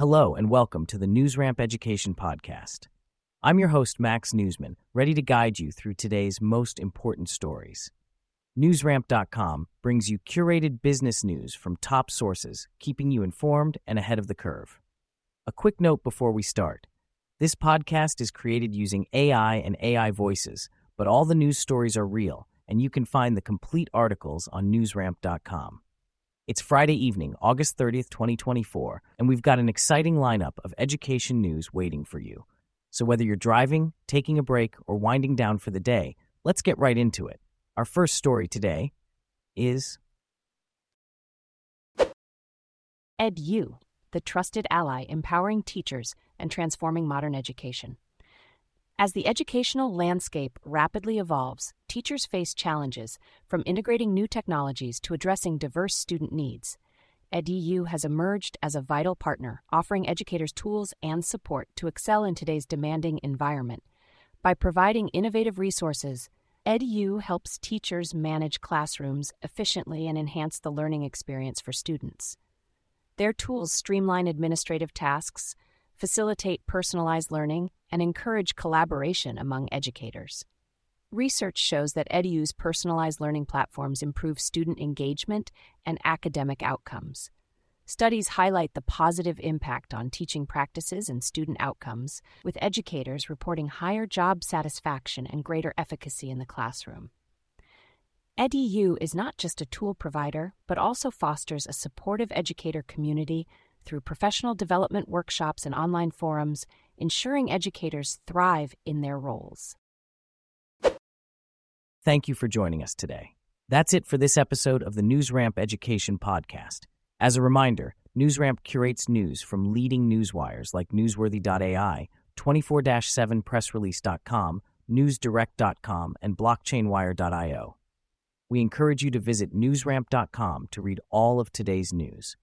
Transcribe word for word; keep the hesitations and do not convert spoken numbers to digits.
Hello and welcome to the NewsRamp Education Podcast. I'm your host, Max Newsman, ready to guide you through today's most important stories. NewsRamp dot com brings you curated business news from top sources, keeping you informed and ahead of the curve. A quick note before we start. This podcast is created using A I and A I voices, but all the news stories are real, and you can find the complete articles on NewsRamp dot com. It's Friday evening, August thirtieth, twenty twenty-four, and we've got an exciting lineup of education news waiting for you. So whether you're driving, taking a break, or winding down for the day, let's get right into it. Our first story today is EdU, the trusted ally empowering teachers and transforming modern education. As the educational landscape rapidly evolves, teachers face challenges from integrating new technologies to addressing diverse student needs. EdU has emerged as a vital partner, offering educators tools and support to excel in today's demanding environment. By providing innovative resources, EdU helps teachers manage classrooms efficiently and enhance the learning experience for students. Their tools streamline administrative tasks, facilitate personalized learning, and encourage collaboration among educators. Research shows that EdU's personalized learning platforms improve student engagement and academic outcomes. Studies highlight the positive impact on teaching practices and student outcomes, with educators reporting higher job satisfaction and greater efficacy in the classroom. EdU is not just a tool provider, but also fosters a supportive educator community through professional development workshops and online forums, ensuring educators thrive in their roles. Thank you for joining us today. That's it for this episode of the NewsRamp Education Podcast. As a reminder, NewsRamp curates news from leading newswires like Newsworthy dot A I, twenty-four seven press release dot com, News Direct dot com, and Blockchain Wire dot io. We encourage you to visit NewsRamp dot com to read all of today's news.